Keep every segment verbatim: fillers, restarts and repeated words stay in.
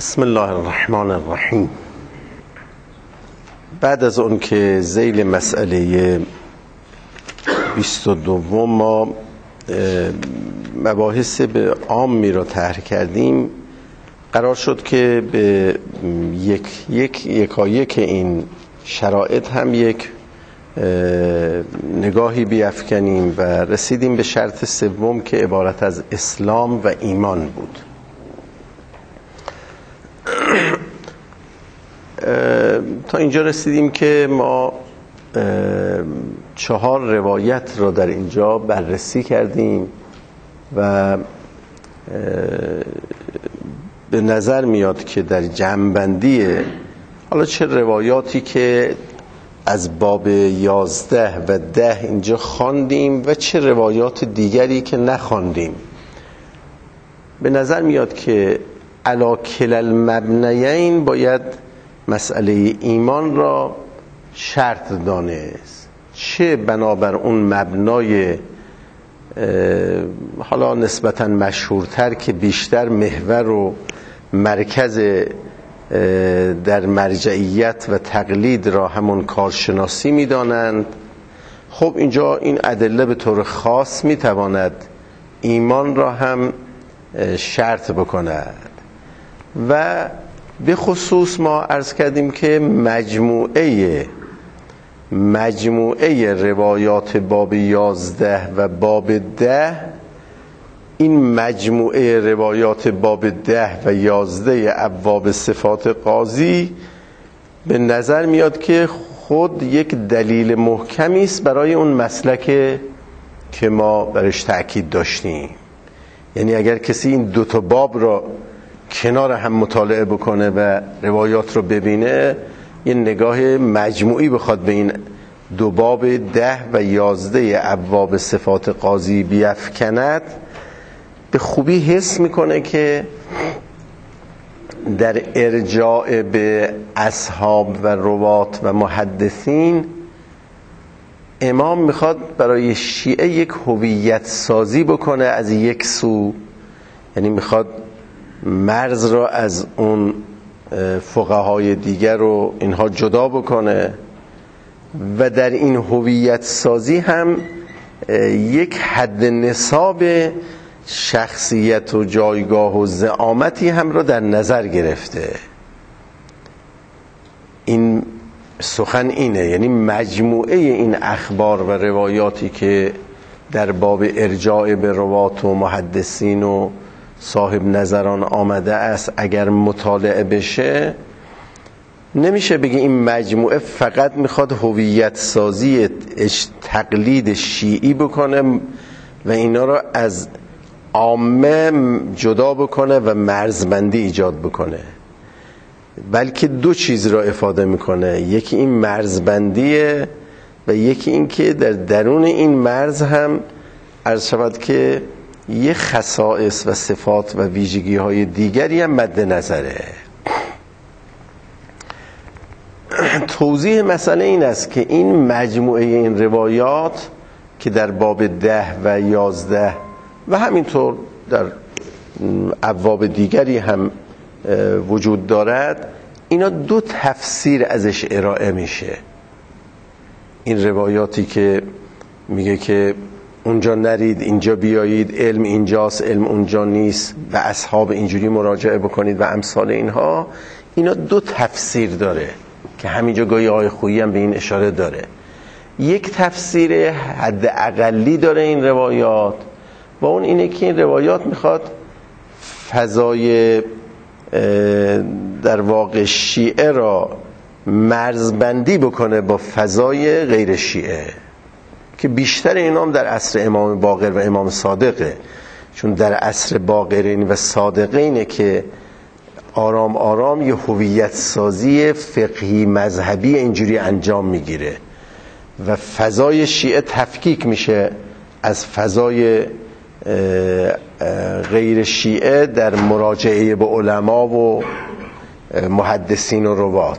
بسم الله الرحمن الرحیم. بعد از اون که ذیل مسئله بیست و دوم ما مباحث به عامی را طرح کردیم، قرار شد که به یک یک یکایک این شرایط هم یک نگاهی بیفکنیم و رسیدیم به شرط سوم که عبارت از اسلام و ایمان بود. تا اینجا رسیدیم که ما چهار روایت را در اینجا بررسی کردیم و به نظر میاد که در جمع‌بندی حالا چه روایاتی که از باب یازده و ده اینجا خواندیم و چه روایات دیگری که نخواندیم، به نظر میاد که علی کلا المبنیین باید مسئله ایمان را شرط دانست، چه بنابر اون مبنای حالا نسبتاً مشهورتر که بیشتر محور و مرکز در مرجعیت و تقلید را همون کارشناسی می دانند. خب اینجا این ادله به طور خاص می تواند ایمان را هم شرط بکند و به خصوص ما عرض کردیم که مجموعه مجموعه روایات باب یازده و باب ده، این مجموعه روایات باب ده و یازده ابواب صفات قاضی به نظر میاد که خود یک دلیل محکمی است برای اون مسلک که ما برش تأکید داشتیم. یعنی اگر کسی این دو تا باب را کنار هم مطالعه بکنه و روایات رو ببینه، یه نگاه مجموعی بخواد به این دو باب ده و یازده ابواب صفات قاضی بیفکند، به خوبی حس میکنه که در ارجاع به اصحاب و روات و محدثین امام میخواد برای شیعه یک هویت سازی بکنه از یک سو، یعنی میخواد مرز را از اون فقهای دیگر رو اینها جدا بکنه و در این هویت سازی هم یک حد نصاب شخصیت و جایگاه و زعامتی هم را در نظر گرفته. این سخن اینه، یعنی مجموعه این اخبار و روایاتی که در باب ارجاع به روات و محدثین و صاحب نظران آمده است، اگر مطالعه بشه نمیشه بگی این مجموعه فقط میخواد هویت سازی تقلید شیعی بکنه و اینا را از عامه جدا بکنه و مرزبندی ایجاد بکنه، بلکه دو چیز را افاده میکنه، یکی این مرزبندیه و یکی این که در درون این مرز هم عرض شود که یه خصائص و صفات و ویژگی های دیگری هم مد نظره. توضیح مسئله این است که این مجموعه این روایات که در باب ده و یازده و همینطور در ابواب دیگری هم وجود دارد، اینا دو تفسیر ازش ارائه میشه. این روایاتی که میگه که اونجا نرید اینجا بیایید، علم اینجاست علم اونجا نیست و اصحاب اینجوری مراجعه بکنید و امثال اینها، اینا دو تفسیر داره که همینجا گاهی آقای خویی هم به این اشاره داره. یک تفسیر حد اقلی داره این روایات و اون اینه که این روایات میخواد فضای در واقع شیعه را مرزبندی بکنه با فضای غیر شیعه، که بیشتر اینا هم در عصر امام باقر و امام صادقه، چون در عصر باقرین و صادقینه که آرام آرام یه هویت سازی فقهی مذهبی اینجوری انجام میگیره و فضای شیعه تفکیک میشه از فضای غیر شیعه در مراجعه به علما و محدثین و روات.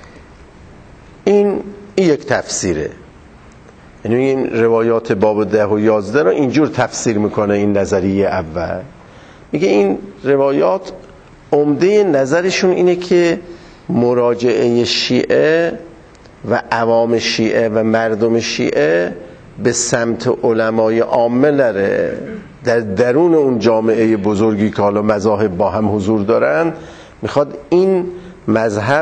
این یک تفسیره، یعنی این روایات باب ده و یازده رو اینجور تفسیر میکنه این نظریه اول. میگه این روایات عمده نظرشون اینه که مراجعه شیعه و عوام شیعه و مردم شیعه به سمت علمای عامه نره، در درون اون جامعه بزرگی که حالا مذاهب با هم حضور دارن میخواد این مذهب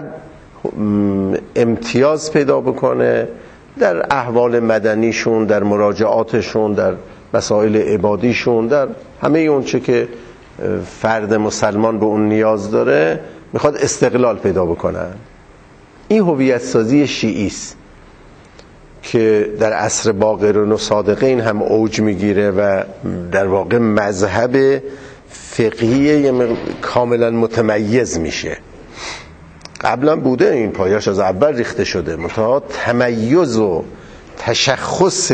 امتیاز پیدا بکنه در احوال مدنیشون، در مراجعاتشون، در مسائل عبادیشون، در همه اون چه که فرد مسلمان به اون نیاز داره میخواد استقلال پیدا بکنن. این هویت سازی شیعی است که در عصر باقرون و صادقین هم اوج میگیره و در واقع مذهب فقهی کاملا متمیز میشه. قبلا بوده، این پایش از اول ریخته شده، منتها تمیز و تشخص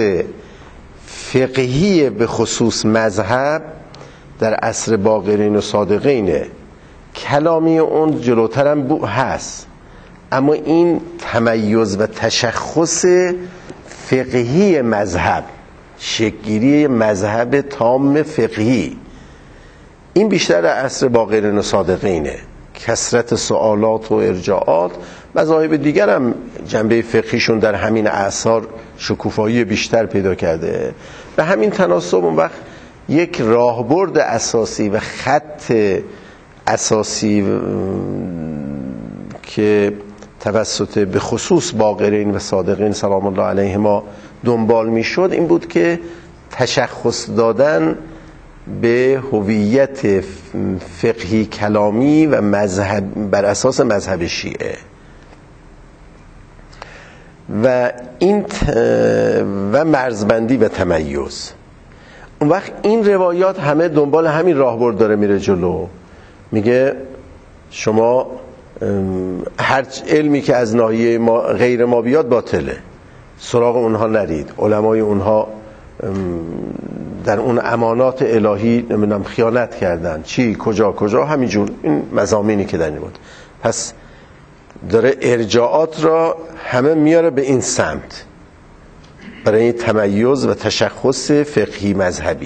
فقهی به خصوص مذهب در عصر باقرین و صادقینه. کلامی اون جلوتر هم هست، اما این تمیز و تشخص فقهی مذهب، شکل‌گیری مذهب تام فقهی، این بیشتر در عصر باقرین و صادقینه. کثرت سوالات و ارجاعات، مذاهب دیگر هم جنبه فقهیشون در همین اعصار شکوفایی بیشتر پیدا کرده. به همین تناسب اون وقت یک راهبرد اساسی و خط اساسی که توسط به خصوص باقرین و صادقین سلام الله علیهما دنبال میشد این بود که تشخص دادن به هویت فقهی کلامی و مذهب بر اساس مذهب شیعه و این و مرزبندی و تمیز. اون وقت این روایات همه دنبال همین راهبرد داره میره جلو. میگه شما هر علمی که از ناحیه ما غیر ما بیاد باطله، سراغ اونها نرید، علمای اونها در اون امانات الهی نمیدونم خیانت کردن، چی کجا کجا، همینجور این مضامینی که در این بود. پس داره ارجاعات را همه میاره به این سمت برای تمیز و تشخص فقهی مذهبی.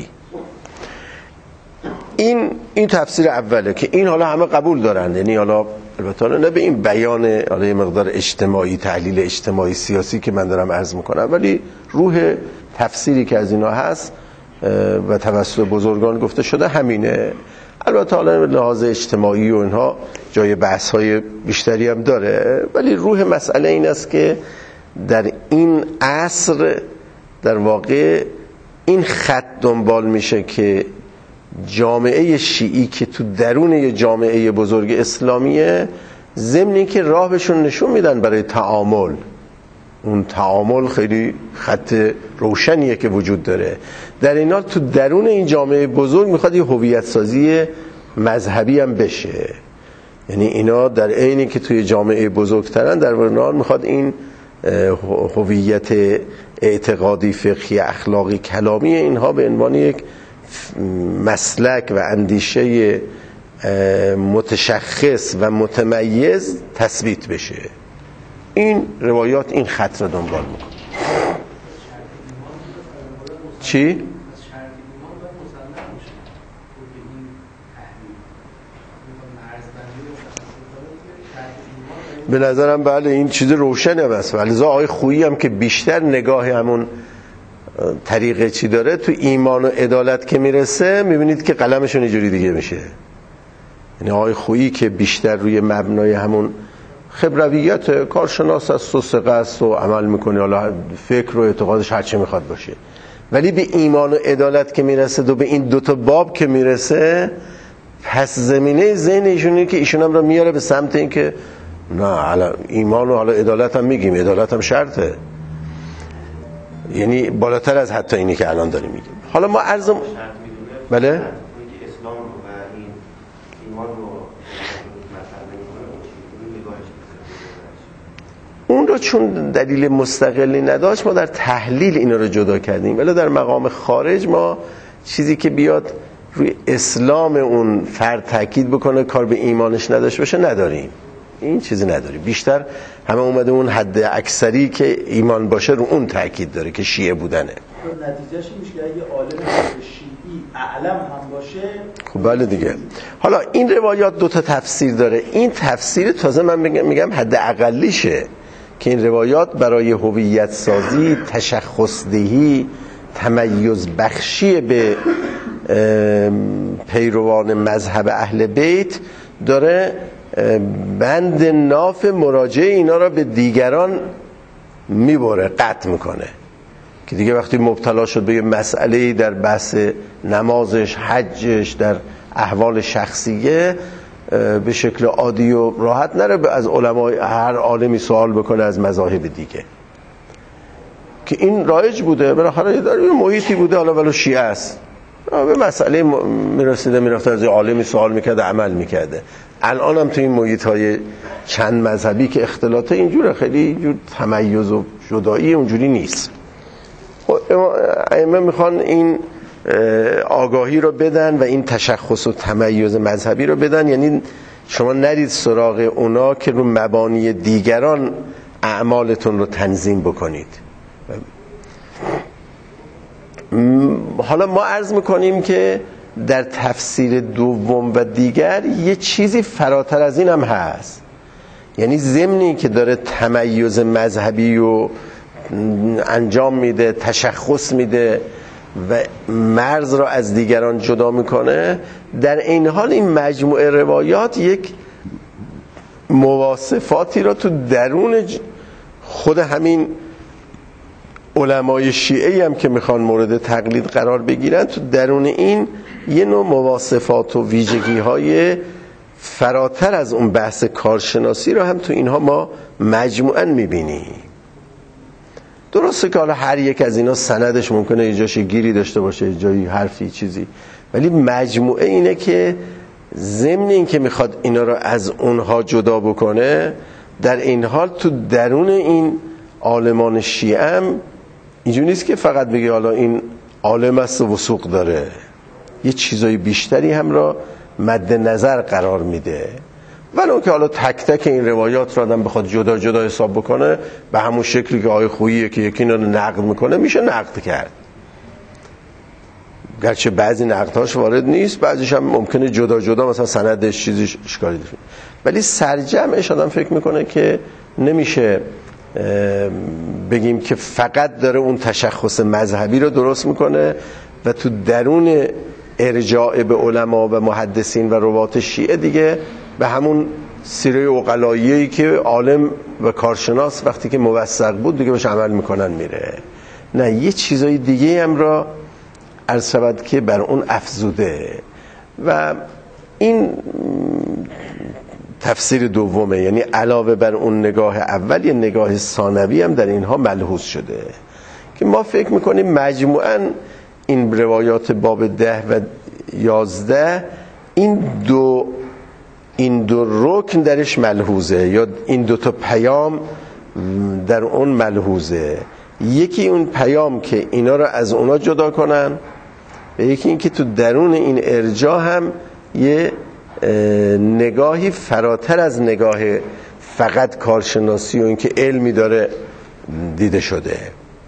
این این تفسیر اوله که این حالا همه قبول دارن، یعنی حالا البته نه به این بیان حالا یه مقدار اجتماعی، تحلیل اجتماعی سیاسی که من دارم عرض میکنم، ولی روح تفسیری که از اینا هست و توسط بزرگان گفته شده همینه. البته حالا لحاظ اجتماعی و اینها جای بحث های بیشتری هم داره، ولی روح مسئله این است که در این عصر در واقع این خط دنبال میشه که جامعه شیعی که تو درون یه جامعه بزرگ اسلامیه، ضمنی که راه بهشون نشون میدن برای تعامل، اون تعامل خیلی خط روشنیه که وجود داره، در این حال تو درون این جامعه بزرگ میخواد یه هویت سازی مذهبی هم بشه. یعنی اینا در عینی که توی جامعه بزرگترن، در این حال میخواد این هویت اعتقادی، فقهی، اخلاقی، کلامی اینها به عنوان یک مسلک و اندیشه متشخص و متمیز تثبیت بشه. این روایات این خط را دنبال میکنه. چی؟ به نظرم بله این چیز روشنه. بس ولی آقای خویی هم که بیشتر نگاه همون طریقه چی داره، تو ایمان و عدالت که میرسه میبینید که قلمشون اینجوری دیگه میشه. یعنی آقای خویی که بیشتر روی مبنای همون خبرویت کارشناس است و ثقه است و عمل میکنه، حالا فکر و اعتقادش هر چه میخواد باشه، ولی به ایمان و عدالت که میرسه و به این دوتا باب که میرسه، پس زمینه ذهن ایشونه که ایشون هم رو میاره به سمت این که نه ایمان و حالا عدالت هم میگیم، عدالت هم شرطه، یعنی بالاتر از حتی اینی که الان داریم میگیم. حالا ما عرضم بله اسلام و این ایمان رو اون رو چون دلیل مستقلی نداشت ما در تحلیل اینا رو جدا کردیم، ولی در مقام خارج ما چیزی که بیاد روی اسلام اون فرد تاکید بکنه کار به ایمانش نداشته باشه نداریم. این چیزی نداریم. بیشتر همه اومده اون حد اکثری که ایمان باشه رو اون تاکید داره که شیعه بودنه. نتیجهش میشه که اگه عالم شیعی اعلم هم باشه. خب بله دیگه. حالا این روایات دو تا تفسیر داره. این تفسیر تازه من میگم حد اقلیشه که این روایات برای هویت سازی، تشخص دهی، تمیز بخشی به پیروان مذهب اهل بیت داره بند ناف مراجعه اینا را به دیگران میبره، قطع میکنه که دیگه وقتی مبتلا شد به یه مسئله در بحث نمازش، حجش، در احوال شخصیه، به شکل عادی و راحت نره از علمای هر عالمی سوال بکنه از مذاهب دیگه که این رایج بوده. بالاخره در یه محیطی بوده، حالا ولو شیعه است، به مسئله میرسیده میرفته از یه عالمی سوال میکرده، عمل میکرده. الان هم تو این محیط‌های چند مذهبی که اختلاطه اینجوره، خیلی اینجور تمیز و جدایی اونجوری نیست. ائمه میخوان این آگاهی رو بدن و این تشخص و تمیز مذهبی رو بدن، یعنی شما نرید سراغ اونا که رو مبانی دیگران اعمالتون رو تنظیم بکنید. حالا ما عرض میکنیم که در تفسیر دوم و دیگر یه چیزی فراتر از این هم هست، یعنی ضمنی که داره تمیز مذهبی رو انجام میده، تشخص میده و مرز را از دیگران جدا میکنه، در این حال این مجموعه روایات یک مواصفاتی را تو درون خود همین علمای شیعه هم که میخوان مورد تقلید قرار بگیرن، تو درون این یه نوع مواصفات و ویژگی های فراتر از اون بحث کارشناسی رو هم تو اینها ما مجموعاً میبینیم. درسته که حالا هر یک از اینا سندش ممکنه یه جاش گیری داشته باشه، جایی حرفی چیزی، ولی مجموعه اینه که ضمن این که میخواد اینا رو از اونها جدا بکنه، در این حال تو درون این عالمان شیعه هم اینجوری نیست که فقط بگه حالا این عالم است و وثوق داره، یه چیزای بیشتری هم را مد نظر قرار میده. ولو که حالا تک تک این روایات رو آدم بخواد جدا جدا حساب بکنه به همون شکلی که آیه خوییه که یکی رو نقد میکنه میشه نقد کرد، گرچه بعضی نقدهاش وارد نیست، بعضیش هم ممکنه جدا جدا مثلا سندش چیزی اشکالی داره، ولی سرجمعش آدم فکر میکنه که نمیشه بگیم که فقط داره اون تشخص مذهبی رو درست میکنه و تو درون ارجاع به علما و محدثین و روات شیعه دیگه به همون سیره عقلاییی که عالم و کارشناس وقتی که موثق بود دیگه بهش عمل میکنن میره. نه، یه چیزای دیگه هم را عرض شود که بر اون افزوده و این تفسیر دومه، یعنی علاوه بر اون نگاه اول یه نگاه ثانوی هم در اینها ملحوظ شده که ما فکر میکنیم مجموعاً این روایات باب ده و یازده این دو این دو رکن درش ملحوظه، یا این دو تا پیام در اون ملحوظه. یکی اون پیام که اینا رو از اونا جدا کنن و یکی این که تو درون این ارجاع هم یه نگاهی فراتر از نگاه فقط کارشناسی و اینکه علمی داره دیده شده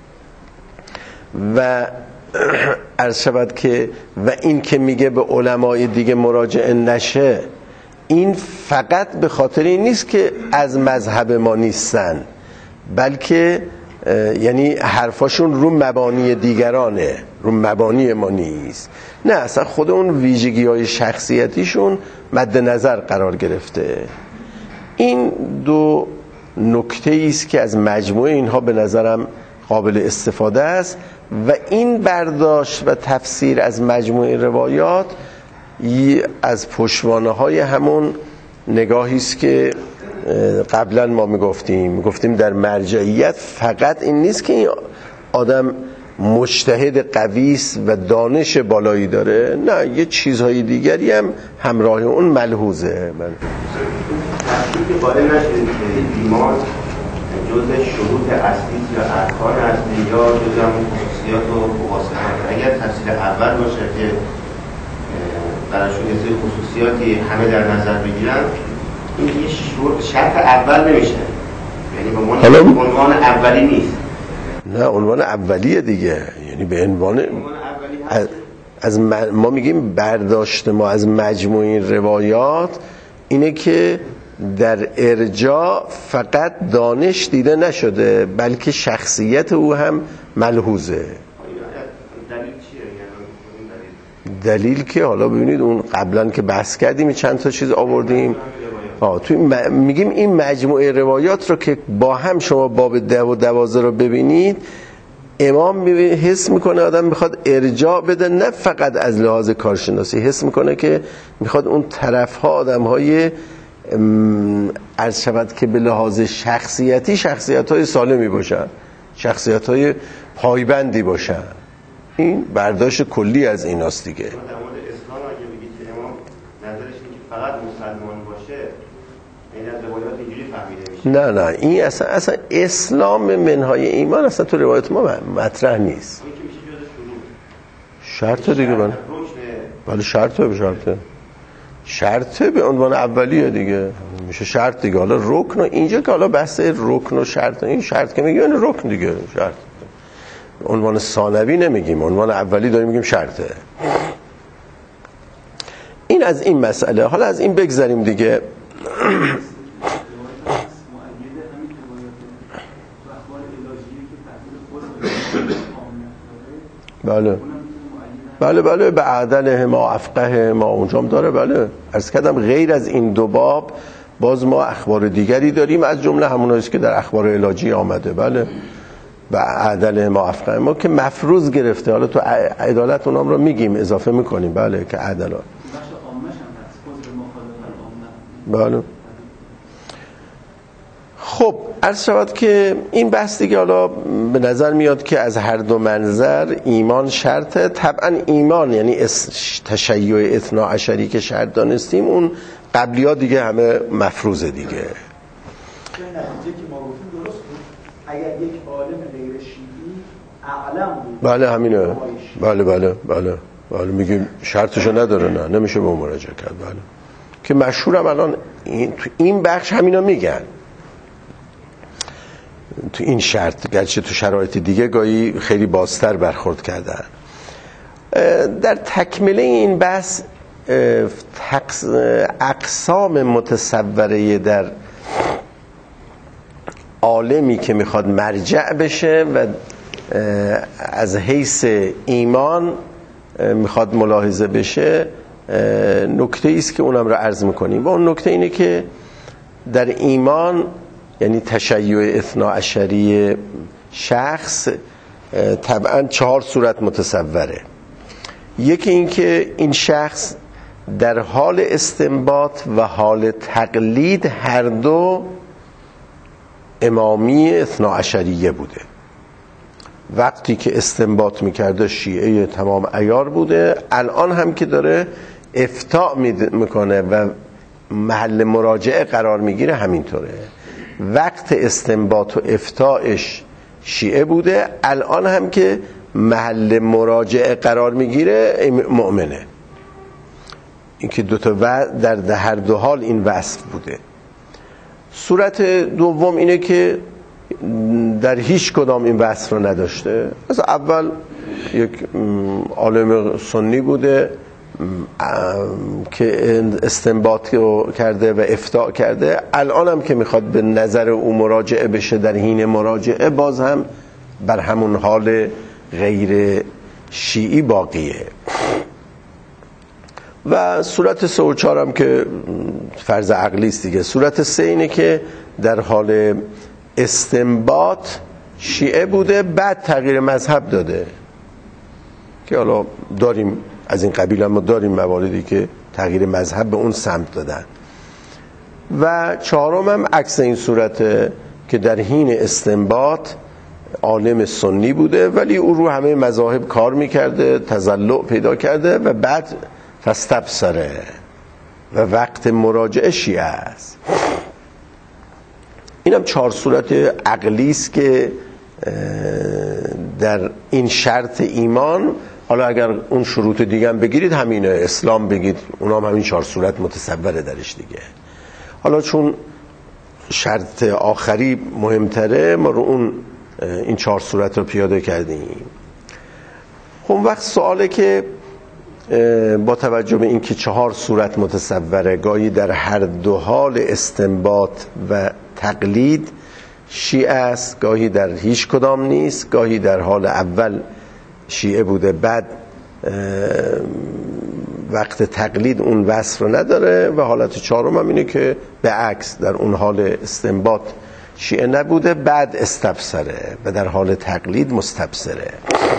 و عرض شود که و این که میگه به علمای دیگه مراجعه نشه، این فقط به خاطر این نیست که از مذهب ما نیستن، بلکه یعنی حرفاشون رو مبانی دیگرانه، رو مبانی ما نیست. نه، اصلا خود اون ویژگی های شخصیتیشون مد نظر قرار گرفته. این دو نکته است که از مجموعه اینها به نظرم قابل استفاده است و این برداشت و تفسیر از مجموعه روایات از پشتوانه های همون نگاهی است که قبلا ما میگفتیم گفتیم در مرجعیت فقط این نیست که این آدم مجتهد قوی است و دانش بالایی داره، نه، یه چیزهای دیگری هم همراه اون ملحوظه. من تحقیق قائل نشدید که ایمان جزء شروط اصلی یا ارکان اصلی یا جزء همون خصوصیات و خواصات. اگر تفسیر اول باشه که براشون یه سری خصوصیاتی همه در نظر بگیرن، این یه شرط اول نمیشه، یعنی به عنوان اولی نیست. نه، عنوان اولیه دیگه، یعنی به عنوان عنوان اولی هست. از ما میگیم برداشت ما از مجموع این روایات اینه که در ارجاع فقط دانش دیده نشده بلکه شخصیت او هم ملحوظه. دلیل که حالا ببینید اون قبلا که بحث کردیم چند تا چیز آوردیم. آه تو م... میگیم این مجموعه روایات رو که با هم شما باب ده و دوازده رو ببینید، امام حس میکنه آدم میخواد ارجاع بده، نه فقط از لحاظ کارشناسی، حس میکنه که میخواد اون طرفها آدمهای عرض شود که به لحاظ شخصیتی شخصیت های سالمی باشن، شخصیت های پایبندی باشن. این برداشت کلی از این هست دیگه. در مورد اسلام اگه بگید که امام نظرش اینه که فقط مسلمان باشه، این از روایات اینجوری فهمیده میشه؟ نه نه این اصلا اصلا اسلام منهای ایمان اصلا تو روایت ما مطرح نیست. این که میشه جز شروط. شرط دیگه من. ولی شرطه به شرطه. شرطه به عنوان اولیه دیگه. میشه شرط دیگه. حالا رکن اینجا که حالا بحث رکن و شرط، این شرط که میگه این رکن دیگه، شرط. عنوان ثانوی نمیگیم، عنوان اولی داریم میگیم شرطه. این از این مسئله. حالا از این بگذاریم دیگه. بله بله بله به عدله ما افقه ما اونجام داره. بله عرض کردم غیر از این دو باب باز ما اخبار دیگری داریم، از جمله هموناییست که در اخبار علاجی آمده. بله به عدل ما افقه ما که مفروض گرفته، حالا تو عدالت اونام رو میگیم اضافه میکنیم. بله که عدالت. بله خب عرض شود که این بحث دیگه حالا به نظر میاد که از هر دو منظر ایمان شرطه. طبعا ایمان یعنی تشیع اثنا عشری که شرط دانستیم، اون قبلی ها دیگه همه مفروضه دیگه. نتیجه که ما گفتیم درست بود. اگر یک عالم غیر شیعی اعلم بود، بله همینه. بله بله بله بله میگیم شرطشو نداره، نه نمیشه به اون مراجعه کرد. بله که مشهورم الان این تو این بخش همینا میگن تو این شرط، گرچه تو شرایط دیگه گاهی خیلی بازتر برخورد کردن. در تکمله این بحث اقسام متصوره در عالمی که میخواد مرجع بشه و از حیث ایمان میخواد ملاحظه بشه، نکته ایست که اونم رو عرض میکنیم. و اون نکته اینه که در ایمان یعنی تشیع اثنا عشری شخص طبعا چهار صورت متصوره. یکی این که این شخص در حال استنباط و حال تقلید هر دو امامی اثنا عشریه بوده. وقتی که استنباط میکرده شیعه تمام عیار بوده، الان هم که داره افتاء میکنه و محل مراجعه قرار میگیره همینطوره. وقت استنباط و افتاءش شیعه بوده، الان هم که محل مراجعه قرار میگیره مؤمنه. این که دوتا و در هر دو حال این وصف بوده. صورت دوم اینه که در هیچ کدام این وصف رو نداشته. از اول یک عالم سنی بوده که استنباط کرده و افتاء کرده، الان هم که میخواد به نظر او مراجعه بشه در حین مراجعه باز هم بر همون حال غیر شیعی باقیه. و صورت سه و چهار هم که فرض عقلی است دیگه. صورت سه اینه که در حال استنباط شیعه بوده، بعد تغییر مذهب داده، که حالا داریم از این قبیل، ما داریم مواردی که تغییر مذهب به اون سمت دادن. و چهارم هم عکس این صورته که در حین استنباط عالم سنی بوده ولی او رو همه مذاهب کار میکرده، تزلع پیدا کرده و بعد فاستبصره و وقت مراجعه شیعه است. اینم چهار صورت عقلی است که در این شرط ایمان. حالا اگر اون شروط دیگه هم بگیرید همینه، اسلام بگید، اونام همین چهار صورت متصوره درش دیگه. حالا چون شرط آخری مهمتره، ما رو اون این چهار صورت رو پیاده کردیم. خب وقت سواله که با توجه به اینکه چهار صورت متصوره، گاهی در هر دو حال استنباط و تقلید شیعه است، گاهی در هیچ کدام نیست، گاهی در حال اول شیعه بوده بعد وقت تقلید اون وصف رو نداره، و حالت چهارم هم اینه که به عکس در اون حال استنباط شیعه نبوده بعد استبصره و در حال تقلید مستبصره.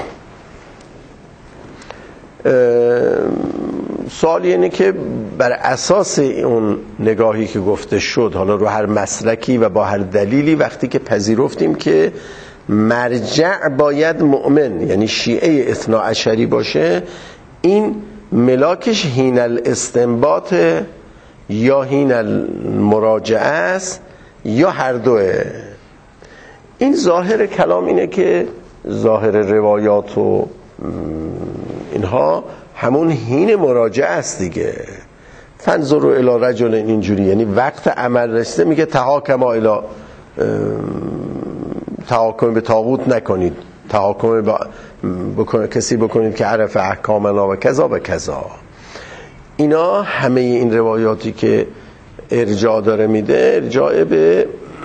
سوال اینه که بر اساس اون نگاهی که گفته شد، حالا رو هر مسلکی و با هر دلیلی، وقتی که پذیرفتیم که مرجع باید مؤمن یعنی شیعه اثنا عشری باشه، این ملاکش حین الاستنباط یا حین المراجعه است یا هر دوه. این ظاهر کلام اینه که ظاهر روایات و اینها همون حین مراجعه است دیگه. فانظروا الی رجل اینجوری، یعنی وقت عمل رسیده میگه تحاکما الی، تحاکم به طاغوت نکنید، تحاکم با بکن... کسی بکنید که عرف احکامنا و کذا و کذا. اینا همه این روایاتی که ارجاع داره میده ارجاع به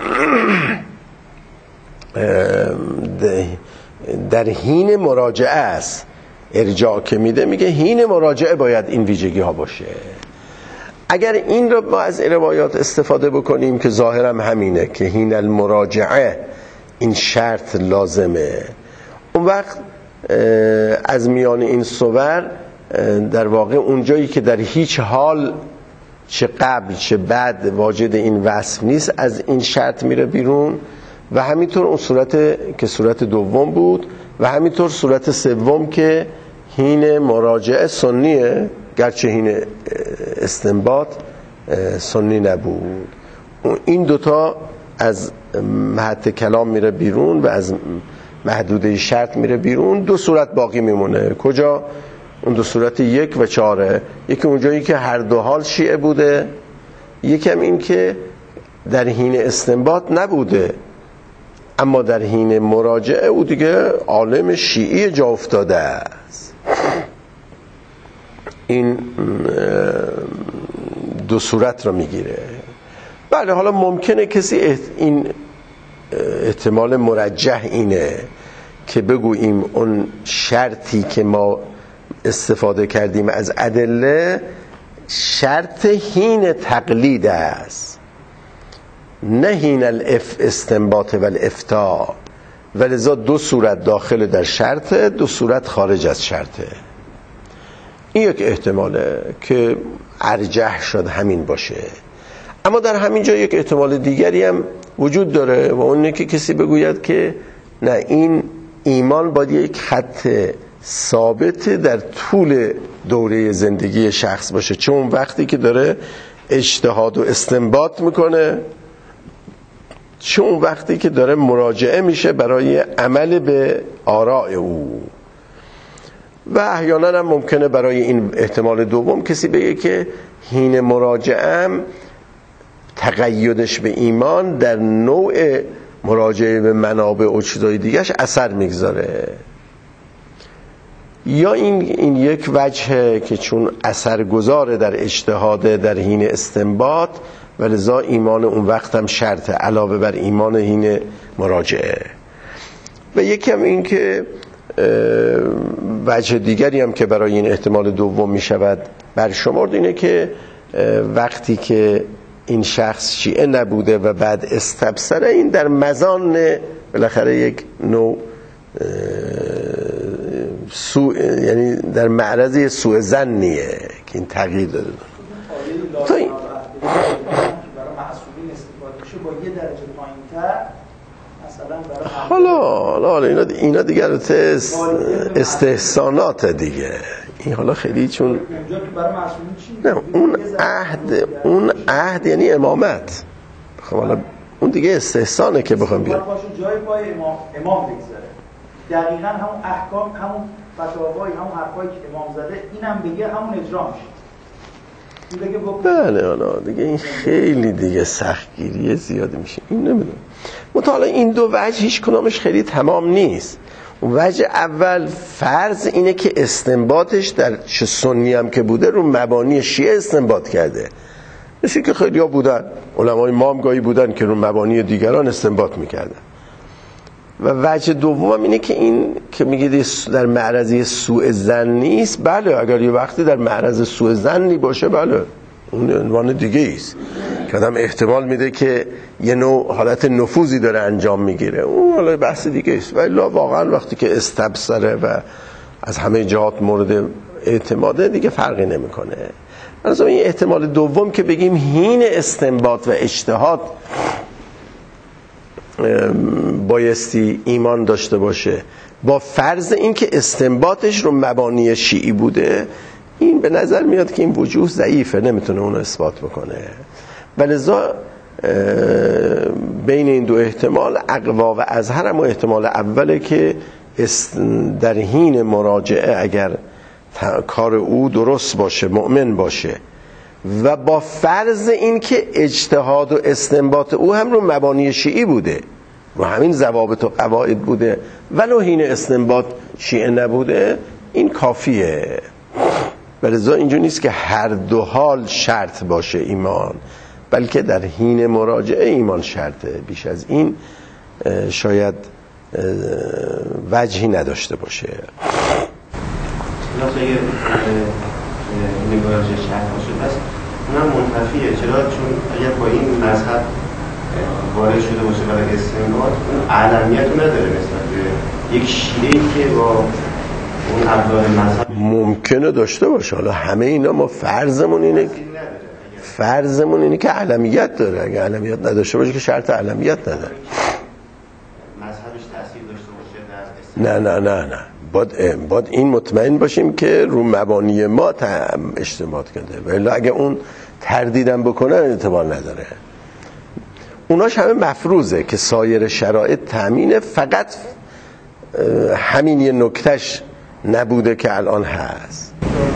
در حین مراجعه است. ارجاع که میده میگه حین مراجعه باید این ویژگی ها باشه. اگر این رو ما از روایات استفاده بکنیم که ظاهرم همینه که حین المراجعه این شرط لازمه، اون وقت از میان این صور در واقع اونجایی که در هیچ حال چه قبل چه بعد واجد این وصف نیست از این شرط میره بیرون، و همینطور اون صورت که صورت دوم بود، و همینطور صورت سوم که حین مراجعه سنیه گرچه حین استنباط سنی نبود. این دوتا از محط کلام میره بیرون و از محدوده شرط میره بیرون. دو صورت باقی میمونه. کجا؟ اون دو صورت یک و چهاره. یکی اونجایی که هر دو حال شیعه بوده، یکم این که در حین استنباط نبوده اما در حین مراجعه او دیگه عالم شیعی جا افتاده است. این دو صورت رو میگیره. بله، حالا ممکنه کسی این احتمال مرجح اینه که بگوییم اون شرطی که ما استفاده کردیم از ادله شرط حین تقلید است، نه حین الاف استنباط و الافتاء، ولذا دو صورت داخل در شرطه، دو صورت خارج از شرطه. این یک احتماله که ارجح شد همین باشه. اما در همین جا یک احتمال دیگری هم وجود داره و اونه که کسی بگوید که نه، این ایمان باید یک خط ثابت در طول دوره زندگی شخص باشه، چون وقتی که داره اجتهاد و استنباط میکنه، چون وقتی که داره مراجعه میشه برای عمل به آراء او. و احیانا هم ممکنه برای این احتمال دوم کسی بگه که حین مراجعه تقیدش به ایمان در نوع مراجعه به منابع و چیزای دیگرش اثر میگذاره. یا این این یک وجهه که چون اثر گذاره در اجتهاد در حین استنباط و لذا ایمان اون وقت هم شرطه علاوه بر ایمان حین مراجعه. و یکم این که وجه دیگری هم که برای این احتمال دوم می شود برشمرد اینه که وقتی که این شخص شیعه نبوده و بعد استبصره، این در مزان بالاخره یک نوع سوء، یعنی در معرض سوء ظنیه که این تغییر داده. تا این برای معصومین استفاده میشه با یه درجه پایین‌تر، مثلا برای حالا حالا اینا اینا دیگه است استحسانات دیگه. این حالا خیلی چون اونجا که برای معصومین چی؟ نه، اون عهد اون عهد یعنی امامت. خب حالا اون دیگه استحسانه که بخوام بیاد جای پای امام امام بگذاره. دقیقاً همون احکام، همون فتاوای، همون حرفایی که امام زده، اینم بگه همون اجرا میشه. بله، حالا دیگه این خیلی دیگه سختگیری زیاده میشه. این نمیدونم. مطالعه این دو وجه هیچ کنامش خیلی تمام نیست. وجه اول فرض اینه که استنباطش در چه سنی هم که بوده رو مبانی شیعه استنباط کرده، مثل که خیلی ها بودن، علمای ما هم گاهی بودن که رو مبانی دیگران استنباط میکردن. و وجه دوم اینه که این که میگید در معرض سوء ظن نیست، بله اگر یه وقتی در معرض سوء ظنی باشه بله اون عنوان دیگه است که آدم احتمال میده که یه نوع حالت نفوذی داره انجام میگیره، اون حالا بحث دیگه است. ولی واقعا وقتی که استبصره و از همه جهات مورد اعتماده دیگه فرقی نمیکنه. از این احتمال دوم که بگیم هین استنباط و اجتهاد بایستی ایمان داشته باشه با فرض این که استنباطش رو مبانی شیعی بوده، این به نظر میاد که این وجوه ضعیفه، نمیتونه اونو اثبات بکنه. ولذا بین این دو احتمال اقوا و اظهر هم احتمال اوله که در حین مراجعه اگر کار او درست باشه، مؤمن باشه و با فرض این که اجتهاد و استنباط او هم رو مبانی شیعی بوده، رو همین ضوابط و قواعد بوده ولو حین استنباط شیعه نبوده، این کافیه. ولذا اینجا نیست که هر دو حال شرط باشه ایمان، بلکه در حین مراجعه ایمان شرطه، بیش از این شاید وجهی نداشته باشه. اگر این مراجعه شرط باشه پس اونم منتفیه، چرا؟ چون اگر با این مذهب وارد شده باشه برای استنباط اون علمیت رو نداره نسبت به یک شیعه‌ای که با اون ابزار مذهب ممکنه داشته باشه. حالا همه اینا ما فرضمون اینه فرضمون اینه که علمیت داره، اگه علمیت نداشته باشه که شرط علمیت نداره. مذهبش تأثیر داشته باشه در نه نه نه نه باید, باید این مطمئن باشیم که رو مبانی ما اجتماع کرده، ولی اگه اون تردیدم بکنه اعتبار نداره. اوناش همه مفروضه که سایر شرایط تامینه، فقط همین یه نکتهش نبوده که الان هست.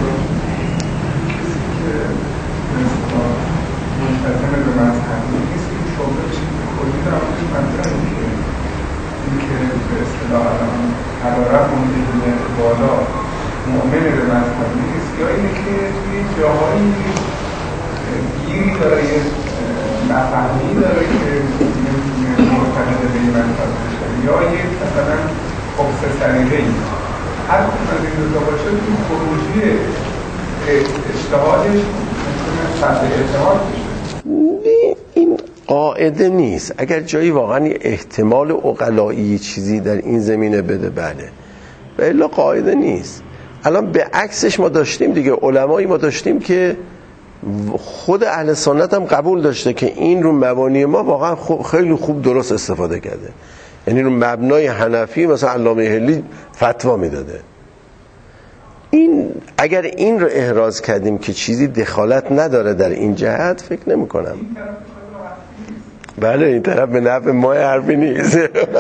حرارت مونده بالا مؤمن به مذهب نیست، یا اینه که توی جاهایی گیری داره، یه نفهمی داره که مرتبط به این مذهب بشه، یا یه مثلا خبص سریعه ای. هر کدوم از این دوتا باشه توی خروجی اجتهادش میتونه سطح اعتماد بشه. این قاعده نیست. اگر جایی واقعا احتمال عقلایی چیزی در این زمینه بده بله، و الا قاعده نیست. الان به عکسش ما داشتیم دیگه، علمایی ما داشتیم که خود اهل سنت هم قبول داشته که این رو مبانی ما واقعا خوب خیلی خوب درست استفاده کرده، یعنی رو مبنای حنفی مثلا علامه حلی فتوا میداده. این اگر این رو احراز کردیم که چیزی دخالت نداره در این جهت، فکر نمی کنم. بله این طرف به نفع ما حرفی نیست.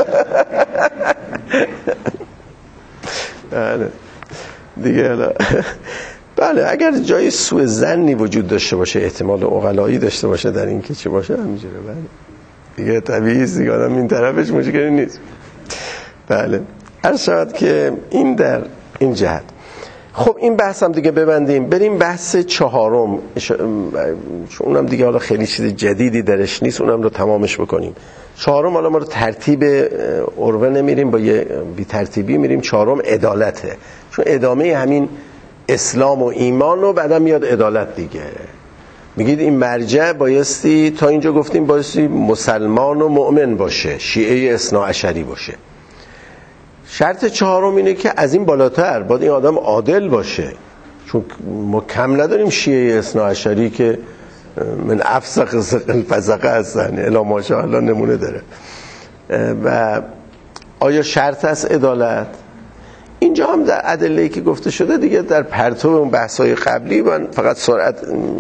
بله دیگه حالا بله اگر جای سوء ظنی وجود داشته باشه، احتمال عقلایی داشته باشه در این که چه باشه همینجوره، بله دیگه طبیعی است دیگه، آدم این طرفش مشکلی نیست. بله عرض شد که این در این جهت. خب این بحث هم دیگه ببندیم، بریم بحث چهارم، چون اونم دیگه حالا خیلی چیز جدیدی درش نیست، اونم رو تمامش بکنیم. چهارم حالا ما رو ترتیب عروه نمیریم، با یه بی ترتیبی میریم. چهارم عدالته، چون ادامه همین اسلام و ایمان و بعدا میاد عدالت دیگه. میگید این مرجع بایستی، تا اینجا گفتیم بایستی مسلمان و مؤمن باشه، شیعه اثنا عشری باشه. شرط چهارم اینه که از این بالاتر باید این آدم عادل باشه، چون ما کم نداریم شیعه اثنا عشری که من افسق الفسقه هستن، الا ماشاءالله نمونه داره. و آیا شرط است عدالت؟ اینجا هم در ادله‌ای که گفته شده دیگه در پرتو اون بحث‌های قبلی من فقط سرعت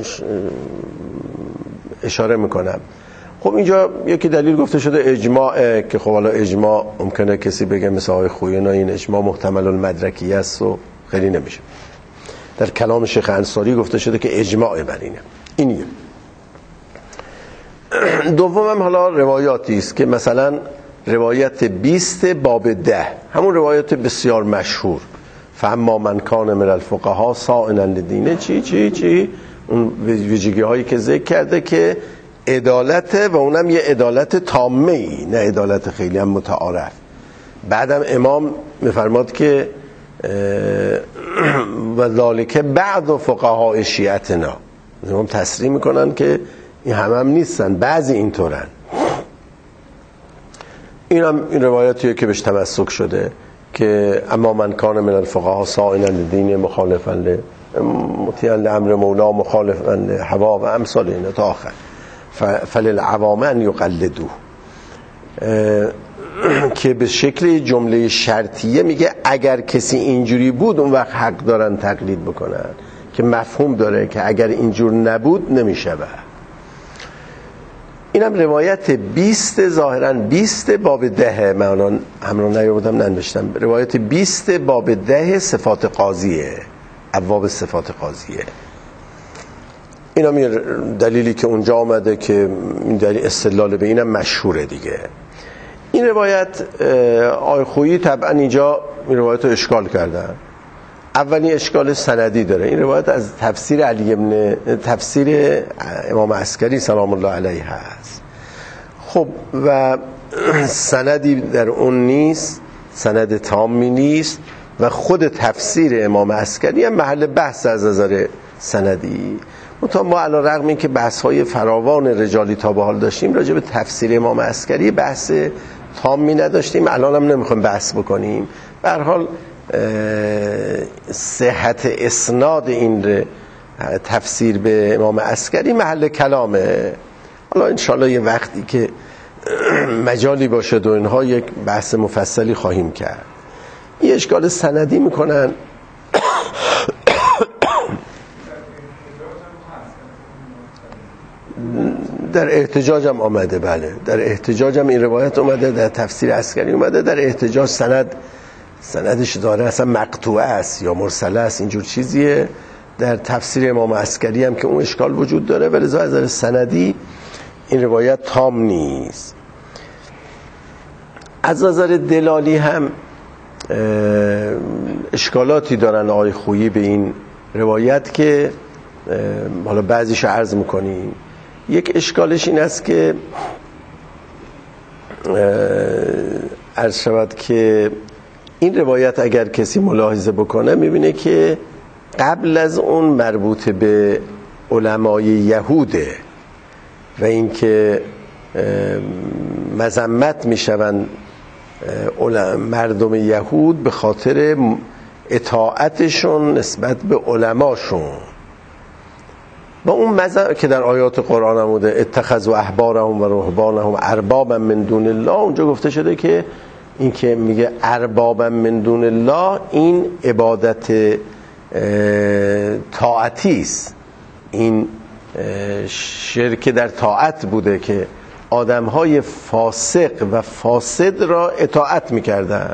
اشاره میکنم. خب اینجا یکی دلیل گفته شده اجماع، که خب حالا اجماع ممکنه کسی بگه مثل آقای خوینا این اجماع محتمل المدرکی است و خیلی نمیشه. در کلام شیخ انصاری گفته شده که اجماع بر اینه. اینیه. دومم حالا روایاتی است که مثلا روایت بیست باب ده، همون روایت بسیار مشهور، فاما من کان من الفقهاء صائنا لدینه چی چی چی، اون ویژگی هایی که ذکر کرده که عدالته و اونم یه عدالت تامه ای، نه عدالت خیلی هم متعارف. بعدم امام میفرماد که و ذالک بعض فقهاء شیعتنا، امام تصریح میکنن که این همه هم نیستن، بعضی اینطورن. این هم این روایاتیه که بهش تمسک شده که اما من کان من الفقهاء صائنا لدین مخالفا مطیعا لامر مولا مخالفا لهوا و امثال اینا تا آخر، فللعوام ان یقلدوه، که به شکل جمله شرطیه میگه اگر کسی اینجوری بود اون وقت حق دارن تقلید بکنن، که مفهوم داره که اگر اینجور نبود نمیشه. اینم روایت بیست، ظاهرا بیست باب ده، من الان همراه نیاوردم ننوشتم، روایت بیست باب ده صفات قاضیه، ابواب صفات قاضیه. اینم یه دلیلی که اونجا آمده که این دلیل استدلال به اینم مشهوره دیگه. این روایت آقای خویی طبعا اینجا این روایت رو اشکال کردن. اولی اشکال سندی داره. این روایت از تفسیر علی ابن تفسیر امام عسکری سلام الله علیه هست. خب و سندی در اون نیست، سند تامی نیست و خود تفسیر امام عسکری هم محل بحث از نظر سندی. منتها ما علی رغم این که بحث‌های فراوان رجالی تا به حال داشتیم، راجع به تفسیر امام عسکری بحث تامی نداشتیم، الان هم نمیخوایم بحث بکنیم. به هر حال صحت اسناد این تفسیر به امام عسکری محل کلامه. حالا انشالله یه وقتی که مجالی باشه و اینها یک بحث مفصلی خواهیم کرد. یه اشکال سندی میکنن. در احتجاج هم آمده، بله در احتجاج هم این روایت اومده، در تفسیر عسکری اومده. در احتجاج سند سندش داره اصلا مقطوعه است یا مرسله است، اینجور چیزیه. در تفسیر امام عسکری هم که اون اشکال وجود داره، ولی از نظر سندی این روایت تام نیست. از نظر دلالی هم اشکالاتی دارن آقای خویی به این روایت که حالا بعضیش عرض میکنیم. یک اشکالش این است که عرض شود که این روایت اگر کسی ملاحظه بکنه میبینه که قبل از اون مربوط به علمای یهوده و اینکه مذمت میشون مردم یهود به خاطر اطاعتشون نسبت به علماشون. با اون مذمت که در آیات قرآن آمده اتخذوا احبارهم و رهبانهم اربابا من دون الله، اونجا گفته شده که این که میگه اربابا من دون الله این عبادت طاعتی است، این شرک در طاعت بوده که آدمهای فاسق و فاسد را اطاعت میکردن،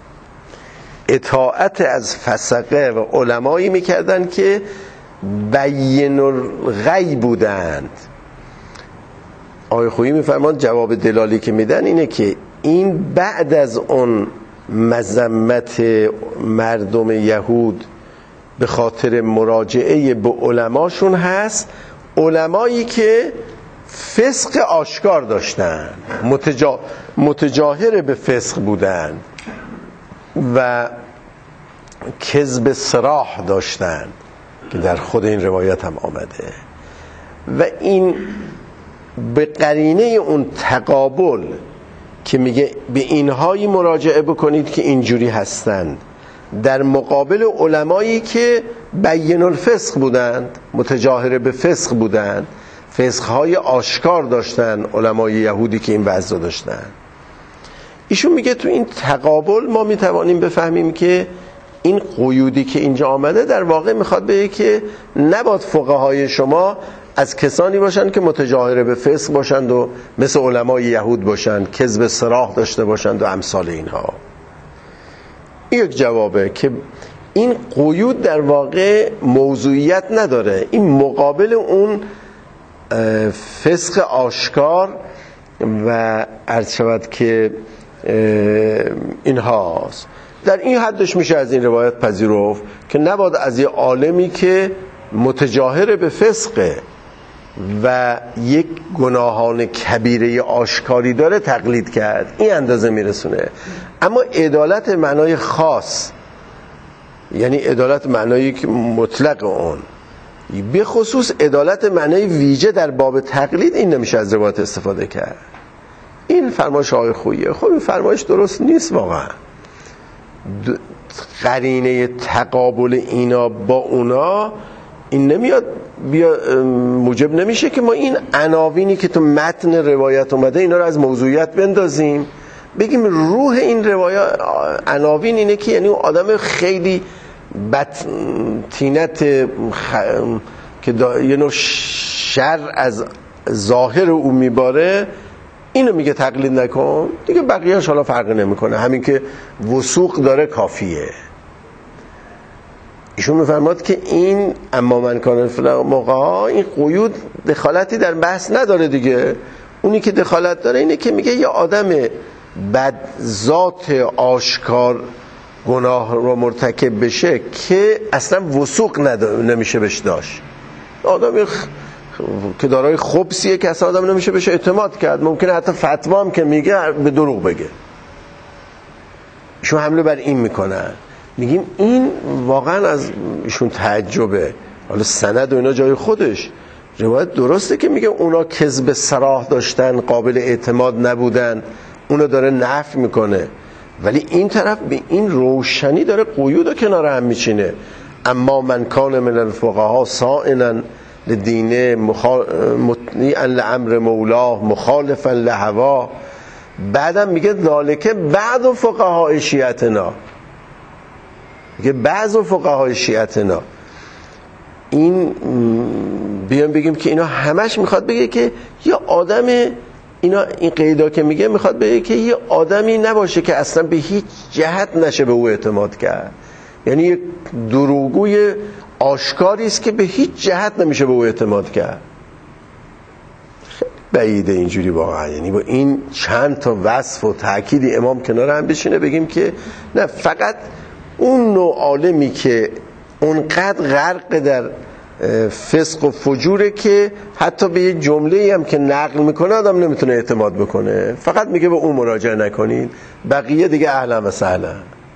اطاعت از فسقه و علمایی میکردن که بین الغیب بودند. آقای خویی میفرمان جواب دلالی که میدن اینه که این بعد از اون مذمت مردم یهود به خاطر مراجعه به علماشون هست، علمایی که فسق آشکار داشتن، متجا... متجاهر به فسق بودن و کذب صراح داشتن که در خود این روایت هم آمده. و این به قرینه اون تقابل که میگه به اینهایی مراجعه بکنید که اینجوری هستند، در مقابل علمایی که بین الفسق بودند، متجاهر به فسق بودند، فسقهای آشکار داشتن، علمای یهودی که این وضع داشتن. ایشون میگه تو این تقابل ما میتوانیم بفهمیم که این قیودی که اینجا آمده در واقع میخواد بگه که نباید فقهای شما از کسانی باشند که متجاهر به فسق باشند و مثل علمای یهود باشند، کذب صراح داشته باشند و امثال اینها. این یک جوابه که این قیود در واقع موضوعیت نداره، این مقابل اون فسق آشکار و عرض شود که این هاست. در این حدش میشه از این روایت پذیرفت که نباید از یه عالمی که متجاهر به فسقه و یک گناهان کبیره آشکاری داره تقلید کرد، این اندازه میرسونه. اما عدالت معنای خاص، یعنی عدالت معنایی که مطلق اون، به خصوص عدالت معنای ویژه در باب تقلید، این نمیشه از روایت استفاده کرد. این فرمایش آقای خوییه. خب این فرمایش درست نیست واقعا. قرینه تقابل اینا با اونا این نمیاد بیا موجب نمیشه که ما این عناوینی که تو متن روایت اومده اینا رو از موضوعیت بندازیم، بگیم روح این روایت عناوین اینه که یعنی اون آدم خیلی بدتینت خ... که دا... یه نوع شر از ظاهر او میباره، اینو میگه تقلید نکن دیگه، بقیه‌اش حالا فرق نمیکنه، همین که وثوق داره کافیه. ایشون میفرماد که این اما من کان فلان موقعا این قیود دخالتی در بحث نداره دیگه. اونی که دخالت داره اینه که میگه یه آدم بد ذات آشکار گناه رو مرتکب بشه که اصلا وثوق نمیشه بهش داشت، آدم خ... که دارای خبثیه که اصلا آدم نمیشه بهش اعتماد کرد، ممکنه حتی فتوا هم که میگه به دروغ بگه. ایشون حمله بر این میکنن. میگیم این واقعا از ایشون تعجبه. حالا سند و اینا جای خودش، روایت درسته که میگه اونا کذب صراح داشتن، قابل اعتماد نبودن، اونا داره نفی میکنه، ولی این طرف به این روشنی داره قیود و کنار هم میچینه. اما من کان من الفقها صائنا لدینه مطیعا لامر مولاه مخالفا لهوا، بعدم میگه ذالک بعض فقهای شیعتنا، میگه بعض فقهای شیعتنا. این بیان بگیم که اینا همش میخواد بگه که یه آدم، اینا این قیدا که میگه میخواد بگه که یه آدمی نباشه که اصلا به هیچ جهت نشه به او اعتماد کرد، یعنی یک دروغگوی آشکاری است که به هیچ جهت نمیشه به او اعتماد کرد. خیلی بعیده اینجوری واقعا، یعنی با این چند تا وصف و تأکیدی امام کنار هم بشینه بگیم که نه، فقط اون نوع عالمی که اونقدر غرق در فسق و فجوره که حتی به یه جمله‌ای هم که نقل میکنه آدم نمیتونه اعتماد بکنه، فقط میگه به اون مراجعه نکنید، بقیه دیگه اهلا و سهلا.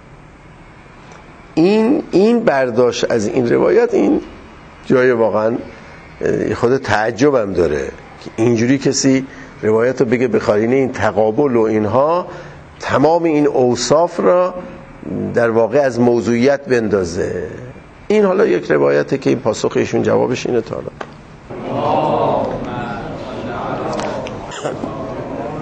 این این برداشت از این روایت این جای واقعا خود تعجبم داره که اینجوری کسی روایت رو بگه به قرینه این تقابل و اینها تمام این اوصاف را در واقع از موضوعیت بندازه. این حالا یک روایته که این پاسخ ایشون جوابش اینه. تا حالا